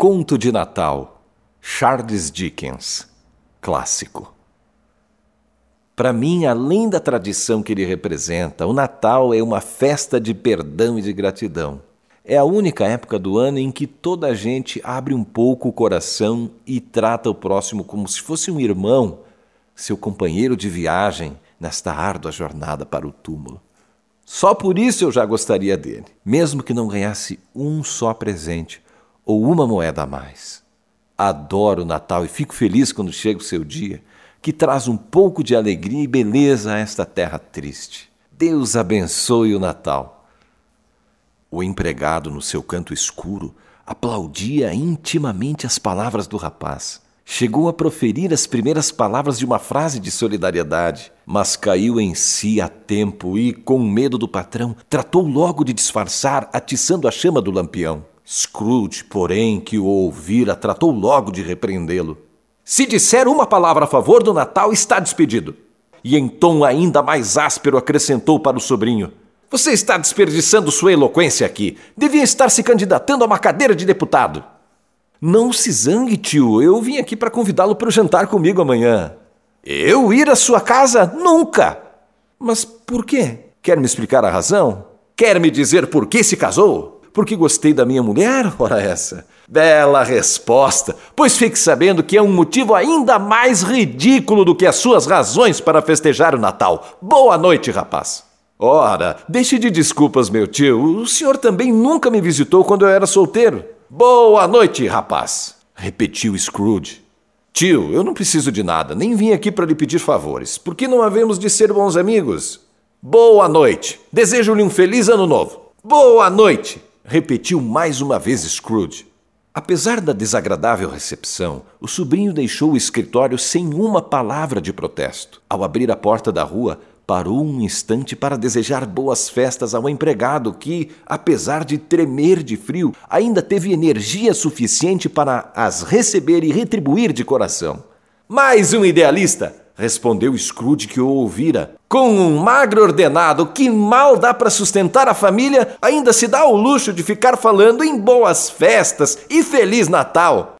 Conto de Natal, Charles Dickens, clássico. Para mim, além da tradição que ele representa, o Natal é uma festa de perdão e de gratidão. É a única época do ano em que toda a gente abre um pouco o coração e trata o próximo como se fosse um irmão, seu companheiro de viagem nesta árdua jornada para o túmulo. Só por isso eu já gostaria dele, mesmo que não ganhasse um só presente ou uma moeda a mais. Adoro o Natal e fico feliz quando chega o seu dia, que traz um pouco de alegria e beleza a esta terra triste. Deus abençoe o Natal. O empregado, no seu canto escuro, aplaudia intimamente as palavras do rapaz. Chegou a proferir as primeiras palavras de uma frase de solidariedade, mas caiu em si a tempo e, com medo do patrão, tratou logo de disfarçar, atiçando a chama do lampião. Scrooge, porém, que o ouvira, tratou logo de repreendê-lo. Se disser uma palavra a favor do Natal, está despedido. E em tom ainda mais áspero acrescentou para o sobrinho: você está desperdiçando sua eloquência aqui. Devia estar se candidatando a uma cadeira de deputado. Não se zangue, tio. Eu vim aqui para convidá-lo para o jantar comigo amanhã. Eu ir à sua casa? Nunca! Mas por quê? Quer me explicar a razão? Quer me dizer por que se casou? Porque gostei da minha mulher? Ora essa. Bela resposta, pois fique sabendo que é um motivo ainda mais ridículo do que as suas razões para festejar o Natal. Boa noite, rapaz. Ora, deixe de desculpas, meu tio. O senhor também nunca me visitou quando eu era solteiro. Boa noite, rapaz, repetiu Scrooge. Tio, eu não preciso de nada, nem vim aqui para lhe pedir favores. Por que não havemos de ser bons amigos? Boa noite. Desejo-lhe um feliz ano novo. Boa noite, repetiu mais uma vez Scrooge. Apesar da desagradável recepção, o sobrinho deixou o escritório sem uma palavra de protesto. Ao abrir a porta da rua, parou um instante para desejar boas festas ao empregado que, apesar de tremer de frio, ainda teve energia suficiente para as receber e retribuir de coração. Mais um idealista, respondeu Scrooge, que o ouvira. Com um magro ordenado que mal dá para sustentar a família, ainda se dá o luxo de ficar falando em boas festas e Feliz Natal.